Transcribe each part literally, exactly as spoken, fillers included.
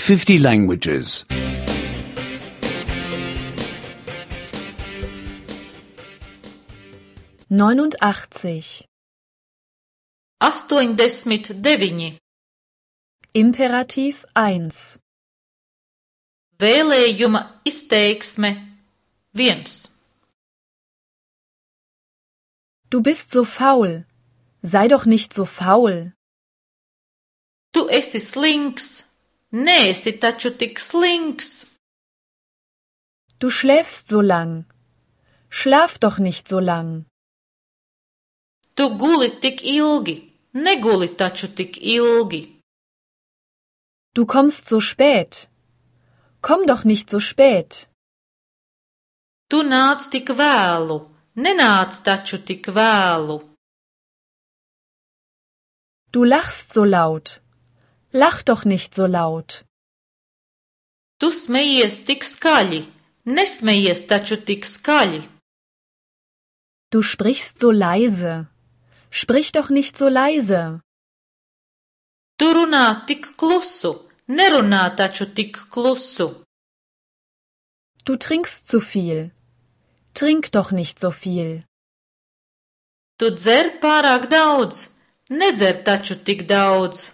fifty languages. neunundachtzig. astoņdesmit deviņi. Imperativ eins. Vēlējuma izteiksme viens. Du bist so faul. Sei doch nicht so faul. Tu esi slinks. Neesi taču tik slinks. Du schläfst so lang. Schlaf doch nicht so lang. Tu guli tik ilgi. Neguli taču tik ilgi. Du kommst so spät. Komm doch nicht so spät. Tu nāc tik vēlu. Nenāc taču tik vēlu. Du lachst so laut. Lach doch nicht so laut. Tu smejies tik skaļi. Nesmejies taču tik skaļi. Du sprichst so leise. Sprich doch nicht so leise. Tu runā tik klusu. Nerunā taču tik klusu. Du trinkst zu viel. Trink doch nicht so viel. Tu dzer pārāk daudz. Nedzer taču tik daudz.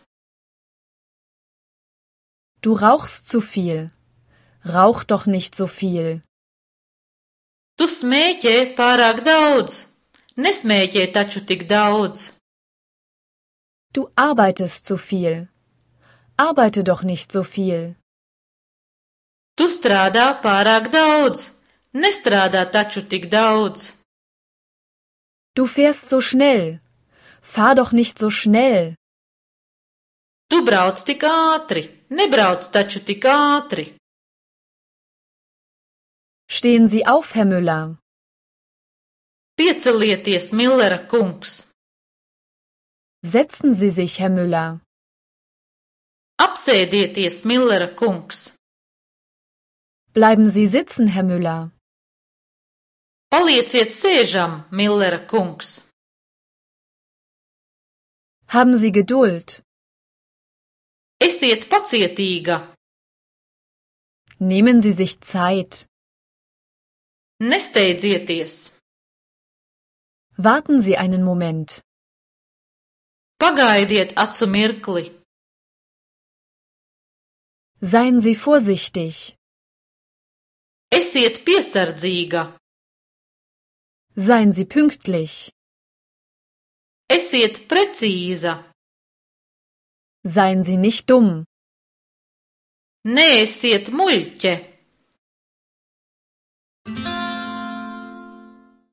Du rauchst zu viel. Rauch doch nicht so viel. Tu smēķē pārāk daudz. Nesmēķē taču tik daudz. Du arbeitest zu viel. Arbeite doch nicht so viel. Tu strādā pārāk daudz. Nestrādā taču tik daudz. Du fährst so schnell. Fahr doch nicht so schnell. Tu brauc tik ātri. Nebrauc taču tik ātri. Stehen Sie auf, Herr Müller. Piecelieties, Millera kungs. Setzen Sie sich, Herr Müller. Apsēdieties, Millera kungs. Bleiben Sie sitzen, Herr Müller. Palieciet sēžam, Millera kungs. Haben Sie Geduld. Esiet pacietīga. Nehmen Sie sich Zeit. Nesteidzieties. Warten Sie einen Moment. Pagaidiet acu mirkli. Seien Sie vorsichtig. Esiet piesardzīga. Seien Sie pünktlich. Esiet precīza. Seien Sie nicht dumm. Neesiet muļķe.